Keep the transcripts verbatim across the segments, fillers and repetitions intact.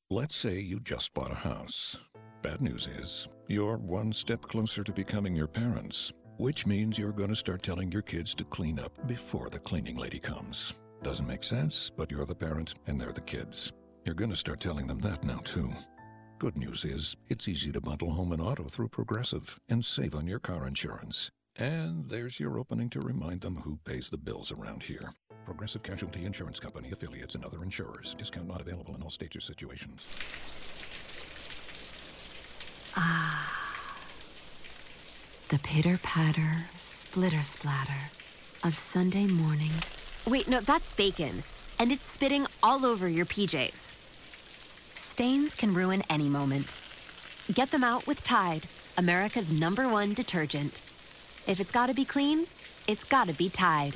Let's say you just bought a house. Bad news is, you're one step closer to becoming your parents, which means you're going to start telling your kids to clean up before the cleaning lady comes. Doesn't make sense, but you're the parent and they're the kids. You're going to start telling them that now, too. Good news is, it's easy to bundle home and auto through Progressive and save on your car insurance. And there's your opening to remind them who pays the bills around here. Progressive Casualty Insurance Company, affiliates, and other insurers. Discount not available in all states or situations. Ah. The pitter-patter, splitter-splatter of Sunday mornings. Wait, no, that's bacon. And it's spitting all over your P Js. Stains can ruin any moment. Get them out with Tide, America's number one detergent. If it's gotta be clean, it's gotta be Tide.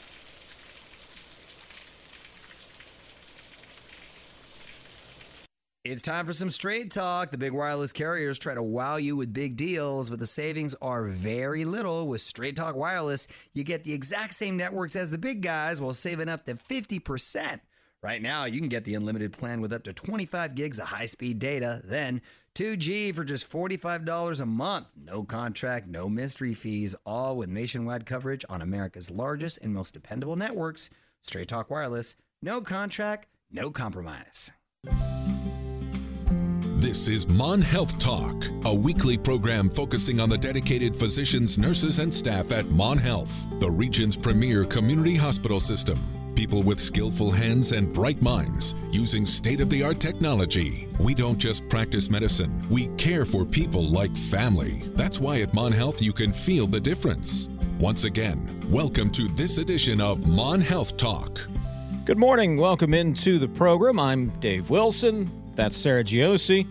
It's time for some straight talk. The big wireless carriers try to wow you with big deals, but the savings are very little. With Straight Talk Wireless, you get the exact same networks as the big guys while saving up to fifty percent. Right now, you can get the unlimited plan with up to twenty-five gigs of high-speed data, then two G for just forty-five dollars a month. No contract, no mystery fees, all with nationwide coverage on America's largest and most dependable networks. Straight Talk Wireless, no contract, no compromise. This is Mon Health Talk, a weekly program focusing on the dedicated physicians, nurses, and staff at Mon Health, the region's premier community hospital system. People with skillful hands and bright minds using state-of-the-art technology. We don't just practice medicine, we care for people like family. That's why at Mon Health you can feel the difference. Once again, welcome to this edition of Mon Health Talk. Good morning. Welcome into the program. I'm Dave Wilson. That's Sarah Giosi.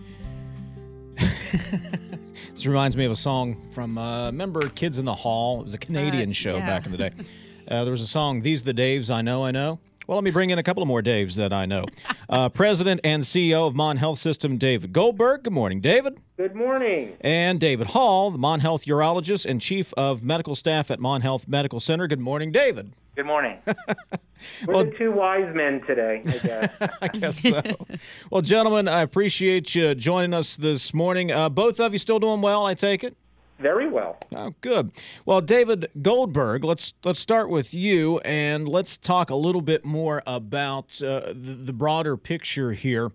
This reminds me of a song from, uh, remember Kids in the Hall? It was a Canadian uh, show yeah. back in the day. Uh, there was a song, These the Daves I Know I Know. Well, let me bring in a couple of more Daves that I know. Uh, President and C E O of Mon Health System, David Goldberg. Good morning, David. Good morning. And David Hall, the Mon Health urologist and chief of medical staff at Mon Health Medical Center. Good morning, David. Good morning. We're well, the two wise men today, I guess. I guess so. Well, gentlemen, I appreciate you joining us this morning. Uh, both of you still doing well, I take it? Very well. Oh, good. Well, David Goldberg, let's let's start with you, and let's talk a little bit more about uh, the, the broader picture here.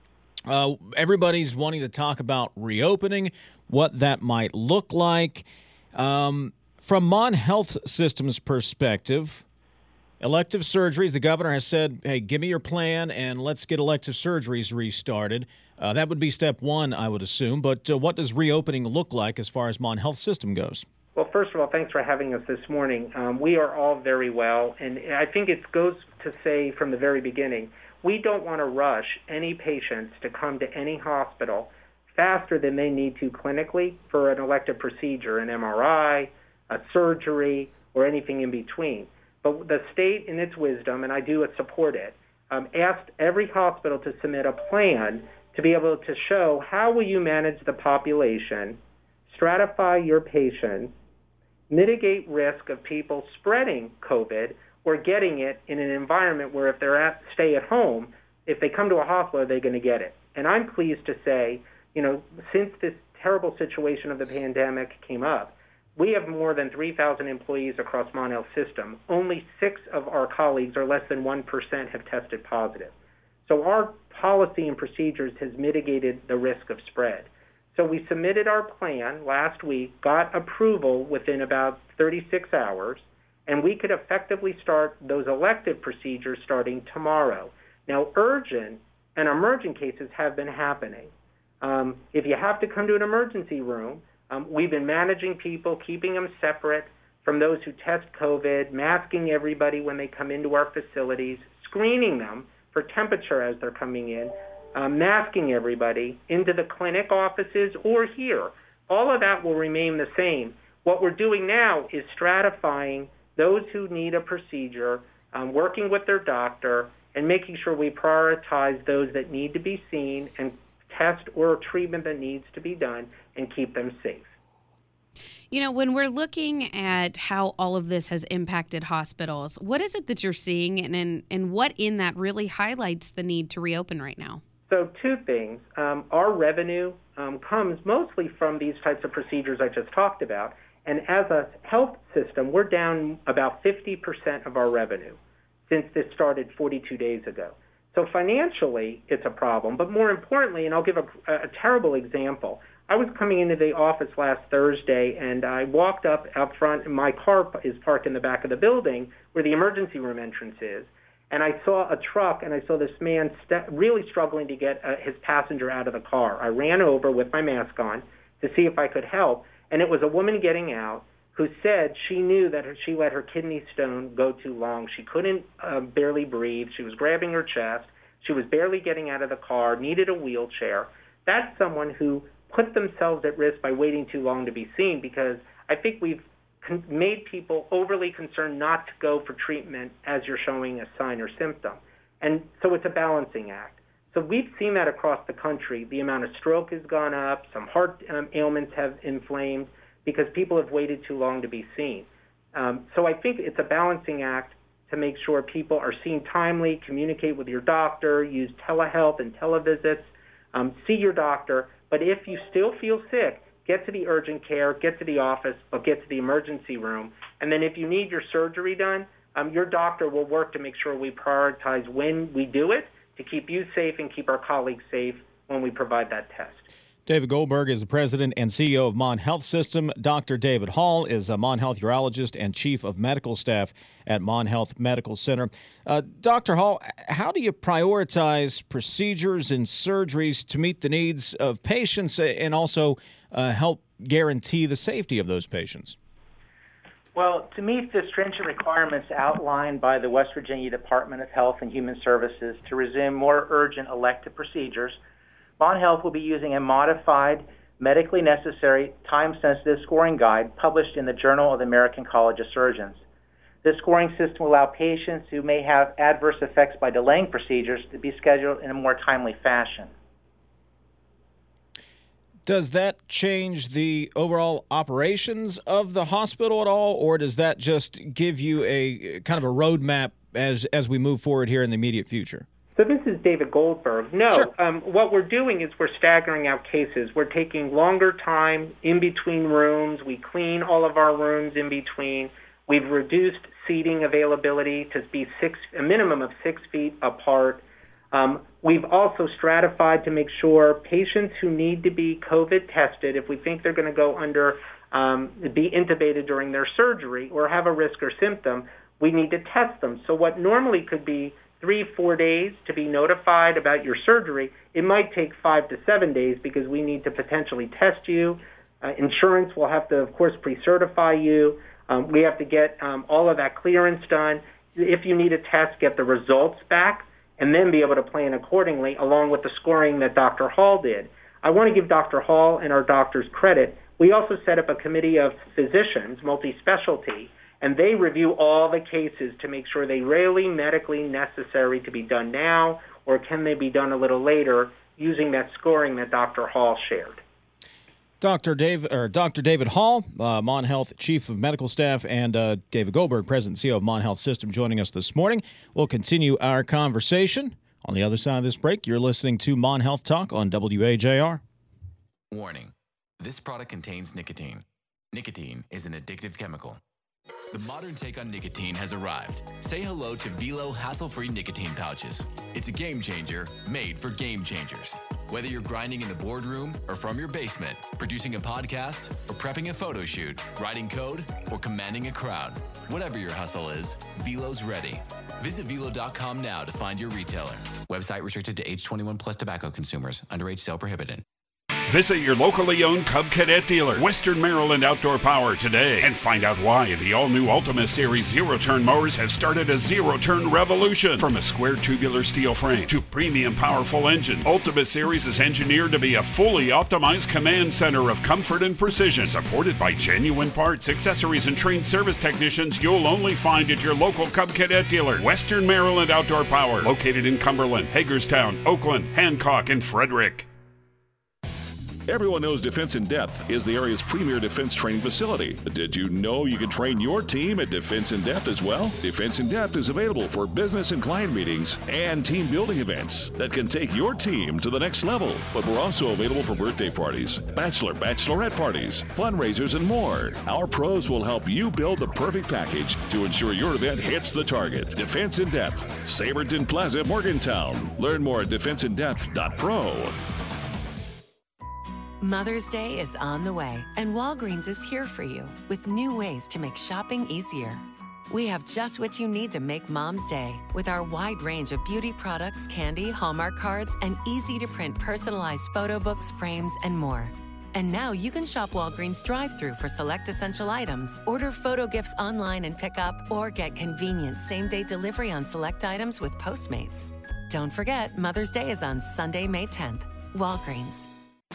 Uh, everybody's wanting to talk about reopening, what that might look like. Um, from Mon Health System's perspective, elective surgeries, the governor has said, hey, give me your plan and let's get elective surgeries restarted. Uh, that would be step one, I would assume. But uh, what does reopening look like as far as Mon Health System goes? Well, first of all, thanks for having us this morning. Um, we are all very well, and I think it goes to say from the very beginning, we don't want to rush any patients to come to any hospital faster than they need to clinically for an elective procedure, an M R I, a surgery, or anything in between. But the state, in its wisdom, and I do support it, um, asked every hospital to submit a plan to be able to show how will you manage the population, stratify your patients, mitigate risk of people spreading COVID or getting it in an environment where if they're at stay at home, if they come to a hospital, are they going to get it? And I'm pleased to say, you know, since this terrible situation of the pandemic came up, we have more than three thousand employees across Mon Health System. Only six of our colleagues, or less than one percent, have tested positive. So our policy and procedures has mitigated the risk of spread. So we submitted our plan last week, got approval within about thirty-six hours, and we could effectively start those elective procedures starting tomorrow. Now, urgent and emergent cases have been happening. Um, if you have to come to an emergency room, um, we've been managing people, keeping them separate from those who test COVID, masking everybody when they come into our facilities, screening them for temperature as they're coming in, uh, masking everybody into the clinic offices or here. All of that will remain the same. What we're doing now is stratifying those who need a procedure, um, working with their doctor, and making sure we prioritize those that need to be seen and test or treatment that needs to be done and keep them safe. You know, when we're looking at how all of this has impacted hospitals, what is it that you're seeing and, and, and what in that really highlights the need to reopen right now? So two things. Um, our revenue um, comes mostly from these types of procedures I just talked about. And as a health system, we're down about fifty percent of our revenue since this started forty-two days ago. So financially, it's a problem. But more importantly, and I'll give a, a terrible example, I was coming into the office last Thursday, and I walked up out front, and my car is parked in the back of the building where the emergency room entrance is. And I saw a truck, and I saw this man st- really struggling to get uh, his passenger out of the car. I ran over with my mask on to see if I could help, and it was a woman getting out who said she knew that her, she let her kidney stone go too long. She couldn't uh, barely breathe. She was grabbing her chest. She was barely getting out of the car, needed a wheelchair. That's someone who put themselves at risk by waiting too long to be seen, because I think we've con- made people overly concerned not to go for treatment as you're showing a sign or symptom. And so it's a balancing act. So we've seen that across the country. The amount of stroke has gone up. Some heart um, ailments have inflamed because people have waited too long to be seen. Um, so I think it's a balancing act to make sure people are seen timely, communicate with your doctor, use telehealth and televisits, um, see your doctor. But if you still feel sick, get to the urgent care, get to the office, or get to the emergency room. And then if you need your surgery done, um, your doctor will work to make sure we prioritize when we do it to keep you safe and keep our colleagues safe when we provide that test. David Goldberg is the president and C E O of Mon Health System. Doctor David Hall is a Mon Health urologist and chief of medical staff at Mon Health Medical Center. Uh, Doctor Hall, how do you prioritize procedures and surgeries to meet the needs of patients and also uh, help guarantee the safety of those patients? Well, to meet the stringent requirements outlined by the West Virginia Department of Health and Human Services to resume more urgent elective procedures, Mon Health will be using a modified, medically necessary, time-sensitive scoring guide published in the Journal of the American College of Surgeons. This scoring system will allow patients who may have adverse effects by delaying procedures to be scheduled in a more timely fashion. Does that change the overall operations of the hospital at all, or does that just give you a kind of a roadmap as as we move forward here in the immediate future? So this is David Goldberg. No, Sure. um, what we're doing is we're staggering out cases. We're taking longer time in between rooms. We clean all of our rooms in between. We've reduced seating availability to be six, a minimum of six feet apart. Um, we've also stratified to make sure patients who need to be COVID tested, if we think they're going to go under, um, be intubated during their surgery or have a risk or symptom, we need to test them. So what normally could be three, four days to be notified about your surgery, it might take five to seven days because we need to potentially test you. Uh, insurance will have to, of course, pre-certify you. Um, we have to get um, all of that clearance done. If you need a test, get the results back, and then be able to plan accordingly along with the scoring that Doctor Hall did. I want to give Doctor Hall and our doctors credit. We also set up a committee of physicians, multi-specialty, and they review all the cases to make sure they really medically necessary to be done now, or can they be done a little later using that scoring that Doctor Hall shared. Doctor Dave or Doctor David Hall, uh, Mon Health Chief of Medical Staff, and uh, David Goldberg, President and C E O of Mon Health System, joining us this morning. We'll continue our conversation on the other side of this break. You're listening to Mon Health Talk on W A J R. Warning: this product contains nicotine. Nicotine is an addictive chemical. The modern take on nicotine has arrived. Say hello to Velo hassle-free nicotine pouches. It's a game changer made for game changers. Whether you're grinding in the boardroom or from your basement, producing a podcast or prepping a photo shoot, writing code or commanding a crowd, whatever your hustle is, Velo's ready. Visit Velo dot com now to find your retailer. Website restricted to age twenty-one plus tobacco consumers. Underage sale prohibited. Visit your locally owned Cub Cadet dealer, Western Maryland Outdoor Power, today and find out why the all-new Ultima Series zero-turn mowers have started a zero-turn revolution. From a square tubular steel frame to premium powerful engines, Ultima Series is engineered to be a fully optimized command center of comfort and precision, supported by genuine parts, accessories, and trained service technicians you'll only find at your local Cub Cadet dealer, Western Maryland Outdoor Power, located in Cumberland, Hagerstown, Oakland, Hancock, and Frederick. Everyone knows Defense in Depth is the area's premier defense training facility. Did you know you can train your team at Defense in Depth as well? Defense in Depth is available for business and client meetings and team building events that can take your team to the next level. But we're also available for birthday parties, bachelor, bachelorette parties, fundraisers, and more. Our pros will help you build the perfect package to ensure your event hits the target. Defense in Depth, Saberton Plaza, Morgantown. Learn more at defense in depth dot pro. Mother's Day is on the way, and Walgreens is here for you with new ways to make shopping easier. We have just what you need to make Mom's Day with our wide range of beauty products, candy, Hallmark cards, and easy-to-print personalized photo books, frames, and more. And now you can shop Walgreens drive-thru for select essential items, order photo gifts online and pick up, or get convenient same-day delivery on select items with Postmates. Don't forget, Mother's Day is on Sunday, May tenth. Walgreens.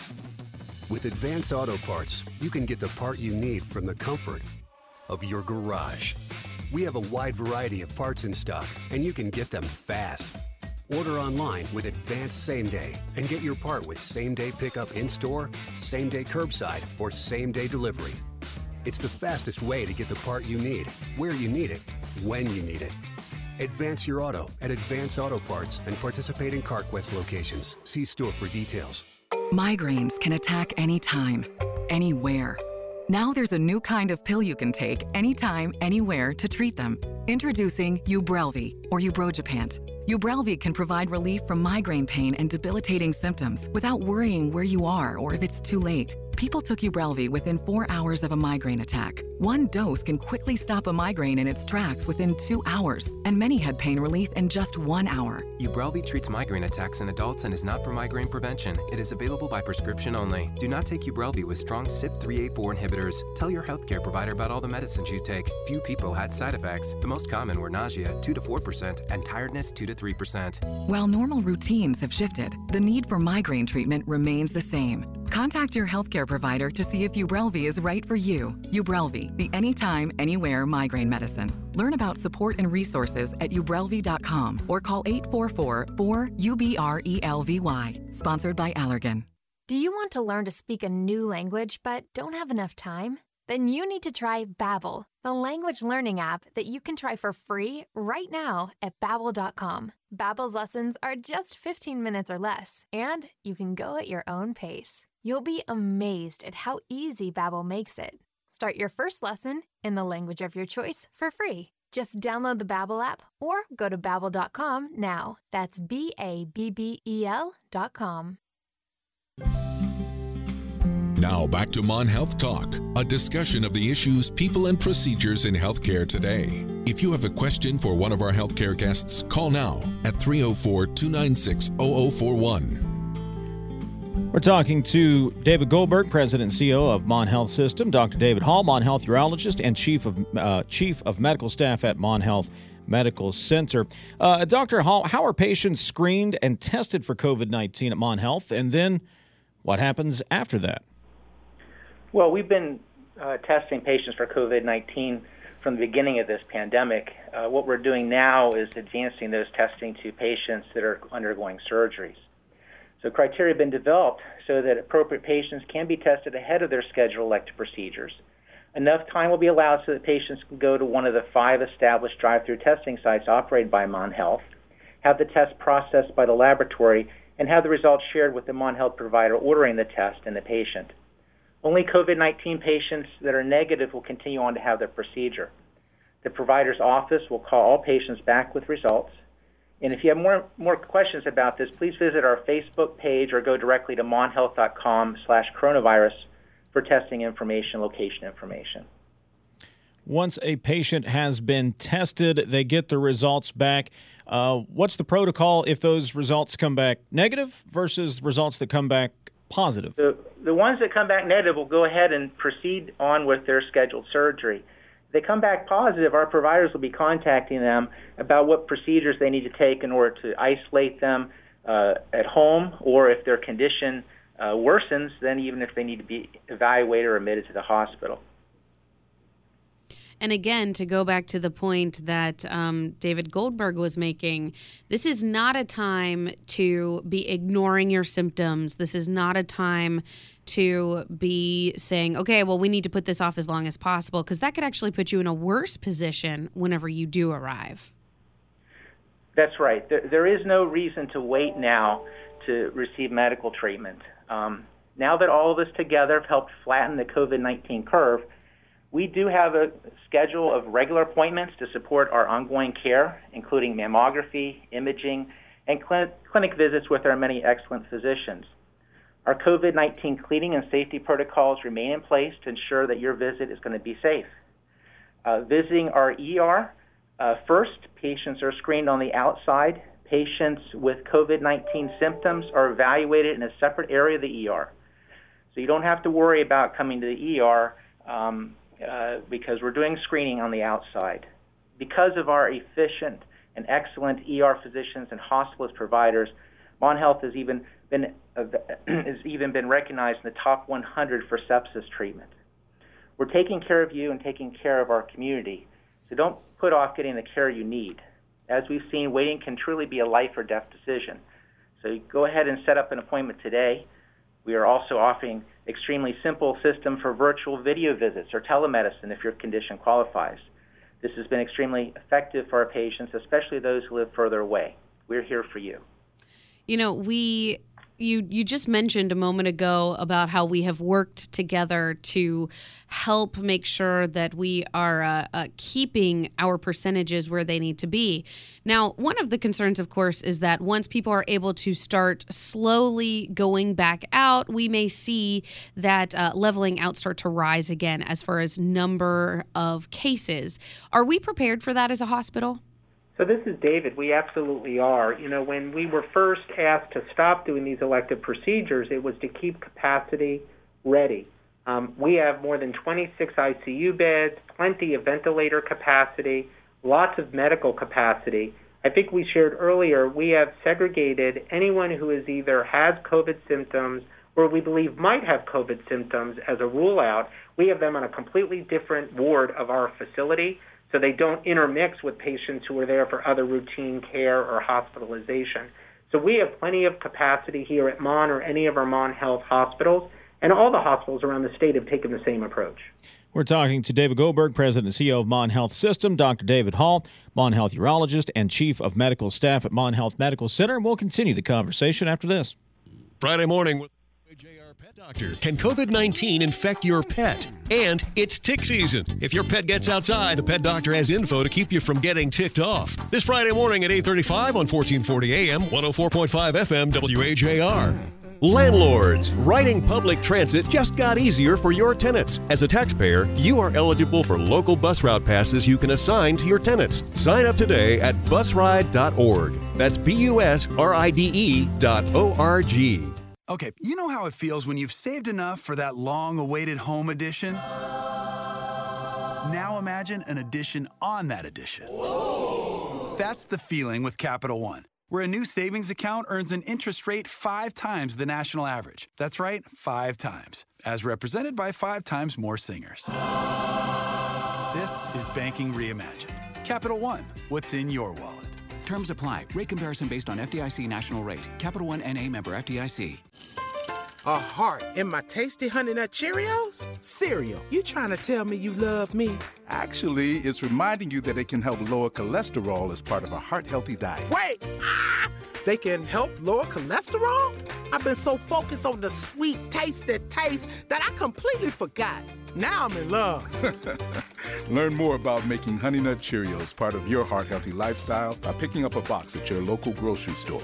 With Advance Auto Parts, you can get the part you need from the comfort of your garage. We have a wide variety of parts in stock, and you can get them fast. Order online with Advance Same Day and get your part with same-day pickup in-store, same-day curbside, or same-day delivery. It's the fastest way to get the part you need, where you need it, when you need it. Advance your auto at Advance Auto Parts and participating CarQuest locations. See store for details. Migraines can attack anytime, anywhere. Now there's a new kind of pill you can take anytime, anywhere to treat them. Introducing Ubrelvy or Ubrogepant. Ubrelvy can provide relief from migraine pain and debilitating symptoms without worrying where you are or if it's too late. People took Ubrelvy within four hours of a migraine attack. One dose can quickly stop a migraine in its tracks within two hours, and many had pain relief in just one hour. Ubrelvy treats migraine attacks in adults and is not for migraine prevention. It is available by prescription only. Do not take Ubrelvy with strong C Y P three A four inhibitors. Tell your healthcare provider about all the medicines you take. Few people had side effects. The most common were nausea, two to four percent, and tiredness, two to three percent. While normal routines have shifted, the need for migraine treatment remains the same. Contact your healthcare provider to see if Ubrelvy is right for you. Ubrelvy, the anytime, anywhere migraine medicine. Learn about support and resources at ubrelvy dot com or call eight four four, four, U B R E L V Y. Sponsored by Allergan. Do you want to learn to speak a new language but don't have enough time? Then you need to try Babbel, the language learning app that you can try for free right now at babbel dot com. Babbel's lessons are just fifteen minutes or less, and you can go at your own pace. You'll be amazed at how easy Babbel makes it. Start your first lesson in the language of your choice for free. Just download the Babbel app or go to babbel dot com now. That's B A B B E L dot com. Now back to Mon Health Talk, a discussion of the issues, people, and procedures in healthcare today. If you have a question for one of our healthcare guests, call now at three oh four, two nine six, zero zero four one. We're talking to David Goldberg, President and C E O of Mon Health System, Doctor David Hall, Mon Health Urologist and Chief of uh, Chief of Medical Staff at Mon Health Medical Center. Uh, Doctor Hall, how are patients screened and tested for COVID nineteen at Mon Health, and then what happens after that? Well, we've been uh, testing patients for COVID nineteen from the beginning of this pandemic. Uh, what we're doing now is advancing those testing to patients that are undergoing surgeries. So criteria have been developed so that appropriate patients can be tested ahead of their scheduled elective procedures. Enough time will be allowed so that patients can go to one of the five established drive-through testing sites operated by Mon Health, have the test processed by the laboratory, and have the results shared with the Mon Health provider ordering the test and the patient. Only COVID nineteen patients that are negative will continue on to have their procedure. The provider's office will call all patients back with results. And if you have more more questions about this, please visit our Facebook page or go directly to monhealth dot com slash coronavirus for testing information, location information. Once a patient has been tested, they get the results back. Uh, what's the protocol if those results come back negative versus results that come back positive? The, the ones that come back negative will go ahead and proceed on with their scheduled surgery. If they come back positive, our providers will be contacting them about what procedures they need to take in order to isolate them uh, at home, or if their condition uh, worsens, then even if they need to be evaluated or admitted to the hospital. And again, to go back to the point that um, David Goldberg was making, this is not a time to be ignoring your symptoms. This is not a time to be saying, okay, well, we need to put this off as long as possible, because that could actually put you in a worse position whenever you do arrive. That's right. There, there is no reason to wait now to receive medical treatment. Um, now that all of us together have helped flatten the COVID nineteen curve, we do have a schedule of regular appointments to support our ongoing care, including mammography, imaging, and cl- clinic visits with our many excellent physicians. Our COVID nineteen cleaning and safety protocols remain in place to ensure that your visit is going to be safe. Uh, visiting our E R, uh, first, patients are screened on the outside. Patients with COVID nineteen symptoms are evaluated in a separate area of the E R. So you don't have to worry about coming to the E R um, uh, because we're doing screening on the outside. Because of our efficient and excellent E R physicians and hospitalist providers, Mon Health has even been uh, has even been recognized in the top one hundred for sepsis treatment. We're taking care of you and taking care of our community, so don't put off getting the care you need. As we've seen, waiting can truly be a life or death decision. So go ahead and set up an appointment today. We are also offering extremely simple system for virtual video visits or telemedicine if your condition qualifies. This has been extremely effective for our patients, especially those who live further away. We're here for you. You know, we you you just mentioned a moment ago about how we have worked together to help make sure that we are uh, uh, keeping our percentages where they need to be. Now, one of the concerns, of course, is that once people are able to start slowly going back out, we may see that uh, leveling out start to rise again as far as number of cases. Are we prepared for that as a hospital? So this is David. We absolutely are. You know, when we were first asked to stop doing these elective procedures, it was to keep capacity ready. Um, we have more than twenty-six I C U beds, plenty of ventilator capacity, lots of medical capacity. I think we shared earlier, we have segregated anyone who is either has COVID symptoms or we believe might have COVID symptoms as a rule out. We have them on a completely different ward of our facility, so they don't intermix with patients who are there for other routine care or hospitalization. So we have plenty of capacity here at Mon or any of our Mon Health hospitals, and all the hospitals around the state have taken the same approach. We're talking to David Goldberg, President and C E O of Mon Health System, Doctor David Hall, Mon Health urologist and Chief of Medical Staff at Mon Health Medical Center. We'll continue the conversation after this. Friday morning with J R Pet Doctor. Can COVID nineteen infect your pet? And it's tick season. If your pet gets outside, the Pet Doctor has info to keep you from getting ticked off. This Friday morning at eight thirty-five on fourteen forty A M, one oh four point five F M, W A J R. Landlords, riding public transit just got easier for your tenants. As a taxpayer, you are eligible for local bus route passes you can assign to your tenants. Sign up today at bus ride dot org. That's B U S R I D E dot O R G. Okay, you know how it feels when you've saved enough for that long-awaited home edition? Now imagine an addition on that addition. Whoa. That's the feeling with Capital One, where a new savings account earns an interest rate five times the national average. That's right, five times, as represented by five times more singers. This is banking reimagined. Capital One, what's in your wallet? Terms apply. Rate comparison based on F D I C national rate. Capital One N A member F D I C. A heart in my tasty Honey Nut Cheerios? Cereal, you trying to tell me you love me? Actually, it's reminding you that it can help lower cholesterol as part of a heart-healthy diet. Wait! Ah! They can help lower cholesterol? I've been so focused on the sweet, tasty taste that I completely forgot. Now I'm in love. Learn more about making Honey Nut Cheerios part of your heart-healthy lifestyle by picking up a box at your local grocery store.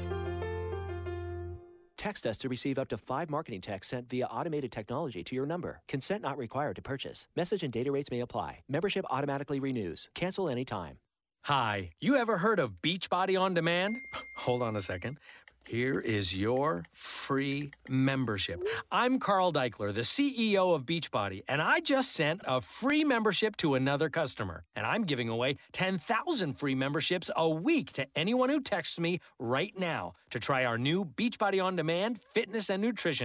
Text us to receive up to five marketing texts sent via automated technology to your number. Consent not required to purchase. Message and data rates may apply. Membership automatically renews. Cancel anytime. Hi, you ever heard of Beachbody On Demand? Hold on a second. Here is your free membership. I'm Carl Deichler, the C E O of Beachbody, and I just sent a free membership to another customer. And I'm giving away ten thousand free memberships a week to anyone who texts me right now to try our new Beachbody On Demand fitness and nutrition app.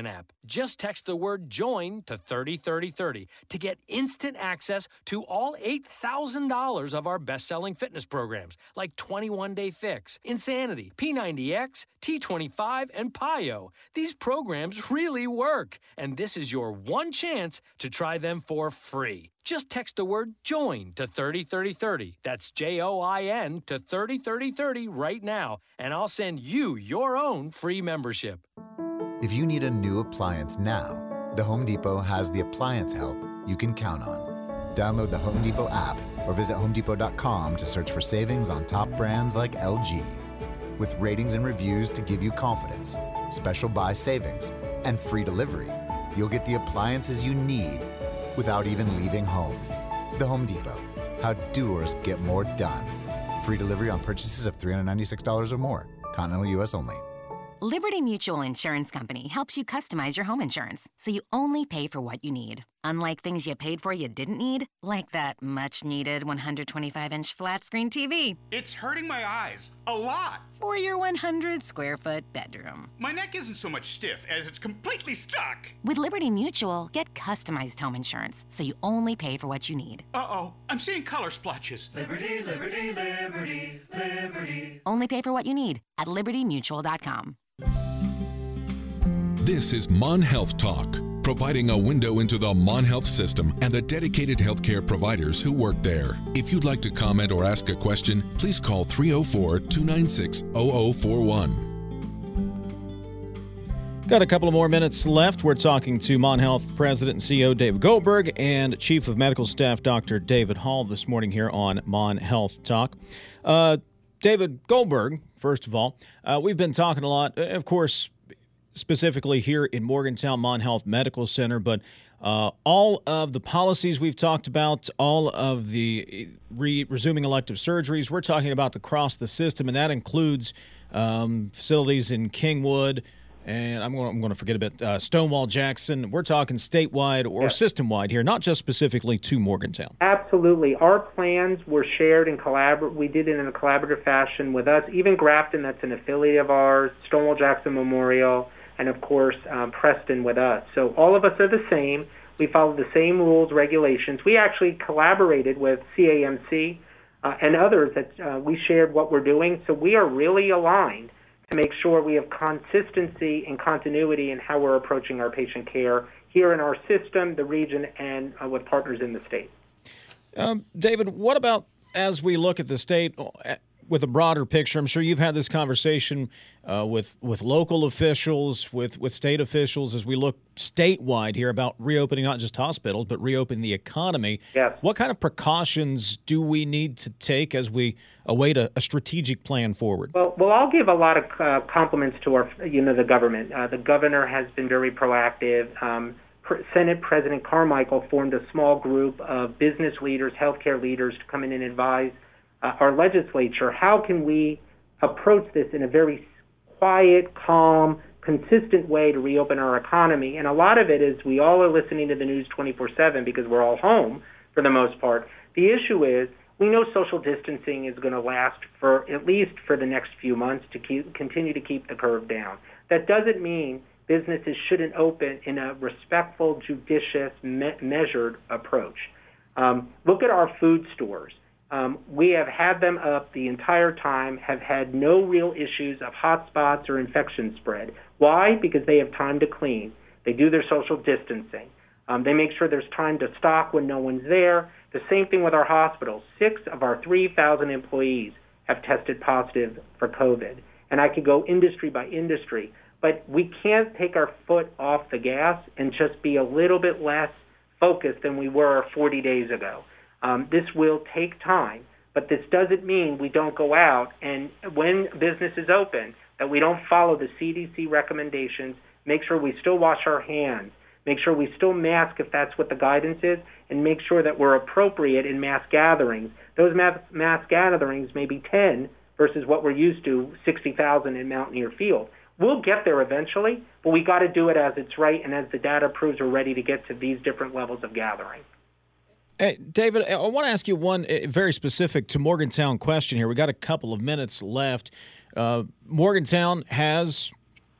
Just text the word JOIN to thirty thirty thirty to get instant access to all eight thousand dollars of our best-selling fitness programs like twenty-one day Fix, Insanity, P ninety X, T twenty-five, and P I O. These programs really work, and this is your one chance to try them for free. Just text the word JOIN to thirty thirty thirty. That's J O I N to thirty thirty thirty right now, and I'll send you your own free membership. If you need a new appliance now, the Home Depot has the appliance help you can count on. Download the Home Depot app or visit home depot dot com to search for savings on top brands like L G. With ratings and reviews to give you confidence, special buy savings, and free delivery, you'll get the appliances you need without even leaving home. The Home Depot. How doers get more done. Free delivery on purchases of three hundred ninety-six dollars or more. Continental U S only. Liberty Mutual Insurance Company helps you customize your home insurance so you only pay for what you need. Unlike things you paid for you didn't need, like that much-needed one hundred twenty-five inch flat-screen T V. It's hurting my eyes. A lot. For your one hundred square foot bedroom. My neck isn't so much stiff as it's completely stuck. With Liberty Mutual, get customized home insurance so you only pay for what you need. Uh-oh, I'm seeing color splotches. Liberty, liberty, liberty, liberty. Only pay for what you need at liberty mutual dot com. This is Mon Health Talk, providing a window into the Mon Health system and the dedicated healthcare providers who work there. If you'd like to comment or ask a question, please call three oh four, two nine six, zero zero four one. Got a couple of more minutes left. We're talking to Mon Health President and C E O David Goldberg and Chief of Medical Staff Doctor David Hall this morning here on Mon Health Talk. Uh, David Goldberg, first of all, uh, we've been talking a lot, of course, specifically here in Morgantown Mon Health Medical Center, but uh, all of the policies we've talked about, all of the re- resuming elective surgeries, we're talking about across the system, and that includes um, facilities in Kingwood, and I'm going, I'm going to forget a bit, uh, Stonewall Jackson. We're talking statewide or Yes. system-wide here, not just specifically to Morgantown. Absolutely. Our plans were shared and collabor- we did it in a collaborative fashion with us. Even Grafton, that's an affiliate of ours, Stonewall Jackson Memorial, and of course, um, Preston with us. So all of us are the same. We follow the same rules, regulations. We actually collaborated with C A M C uh, and others that uh, we shared what we're doing. So we are really aligned to make sure we have consistency and continuity in how we're approaching our patient care here in our system, the region, and uh, with partners in the state. Um, David, what about as we look at the state with a broader picture? I'm sure you've had this conversation uh, with with local officials, with, with state officials, as we look statewide here about reopening not just hospitals, but reopening the economy. Yes. What kind of precautions do we need to take as we await a, a strategic plan forward? Well, well, I'll give a lot of uh, compliments to our, you know, the government. Uh, the governor has been very proactive. Um, Senate President Carmichael formed a small group of business leaders, healthcare leaders to come in and advise uh, our legislature. How can we approach this in a very quiet, calm, consistent way to reopen our economy? And a lot of it is we all are listening to the news twenty-four seven because we're all home for the most part. The issue is we know social distancing is going to last for at least for the next few months to keep, continue to keep the curve down. That doesn't mean businesses shouldn't open in a respectful, judicious, me- measured approach. Um, look at our food stores. Um, we have had them up the entire time, have had no real issues of hot spots or infection spread. Why? Because they have time to clean. They do their social distancing. Um, they make sure there's time to stock when no one's there. The same thing with our hospitals. Six of our three thousand employees have tested positive for COVID. And I could go industry by industry. But we can't take our foot off the gas and just be a little bit less focused than we were forty days ago. Um, this will take time, but this doesn't mean we don't go out and when business is open, that we don't follow the C D C recommendations, make sure we still wash our hands, make sure we still mask if that's what the guidance is, and make sure that we're appropriate in mass gatherings. Those mass, mass gatherings may be ten versus what we're used to, sixty thousand in Mountaineer Field. We'll get there eventually, but we got to do it as it's right and as the data proves we're ready to get to these different levels of gathering. Hey, David, I want to ask you one uh, very specific to Morgantown question here. We got a couple of minutes left. Uh, Morgantown has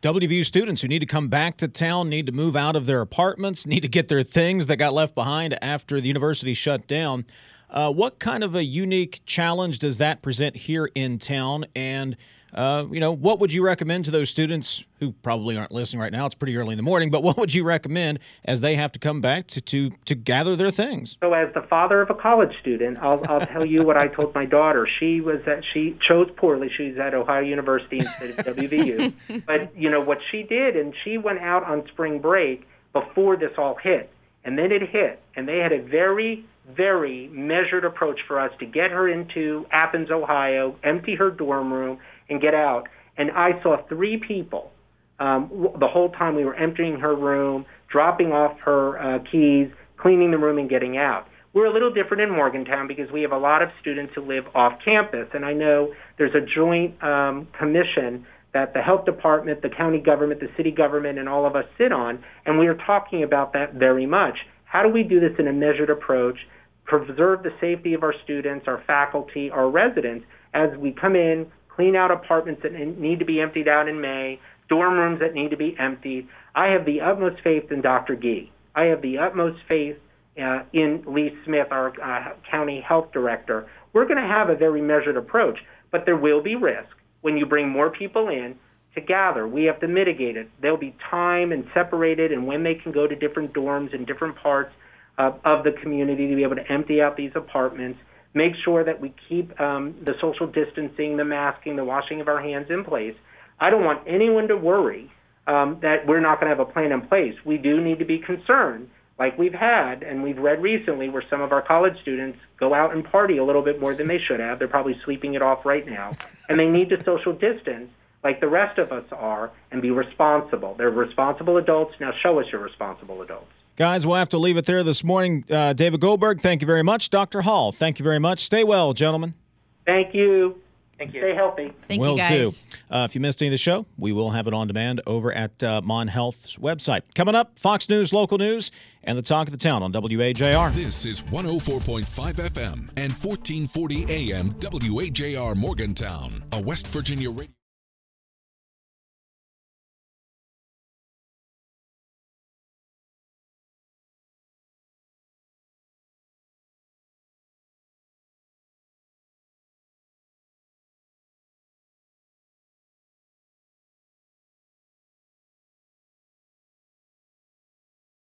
W V U students who need to come back to town, need to move out of their apartments, need to get their things that got left behind after the university shut down. Uh, what kind of a unique challenge does that present here in town? And, uh, you know, what would you recommend to those students who probably aren't listening right now? It's pretty early in the morning, but what would you recommend as they have to come back to, to, to gather their things? So as the father of a college student, I'll, I'll tell you what I told my daughter. She was at, she chose poorly. She's at Ohio University instead of W V U. But, you know, what she did, and she went out on spring break before this all hit. And then it hit. And they had a very, very measured approach for us to get her into Athens, Ohio, empty her dorm room, and get out. And I saw three people um, w- the whole time we were emptying her room, dropping off her uh, keys, cleaning the room, and getting out. We're a little different in Morgantown because we have a lot of students who live off campus. And I know there's a joint um, commission that the health department, the county government, the city government, and all of us sit on, and we are talking about that very much. How do we do this in a measured approach, preserve the safety of our students, our faculty, our residents, as we come in, clean out apartments that need to be emptied out in May, dorm rooms that need to be emptied? I have the utmost faith in Doctor Gee. I have the utmost faith uh, in Lee Smith, our uh, county health director. We're going to have a very measured approach, but there will be risk when you bring more people in to gather. We have to mitigate it. There'll be time and separated, and when they can go to different dorms in different parts of, of the community to be able to empty out these apartments, make sure that we keep um, the social distancing, the masking, the washing of our hands in place. I don't want anyone to worry um, that we're not going to have a plan in place. We do need to be concerned, like we've had, and we've read recently where some of our college students go out and party a little bit more than they should have. They're probably sleeping it off right now. And they need to social distance like the rest of us are and be responsible. They're responsible adults. Now show us you're responsible adults. Guys, we'll have to leave it there this morning. Uh, David Goldberg, thank you very much. Doctor Hall, thank you very much. Stay well, gentlemen. Thank you. Thank you. Stay healthy. Thank will you, guys. do. Uh, if you missed any of the show, we will have it on demand over at uh, Mon Health's website. Coming up, Fox News, local news, and the talk of the town on W A J R. This is one oh four point five F M and fourteen forty A M W A J R Morgantown, a West Virginia radio.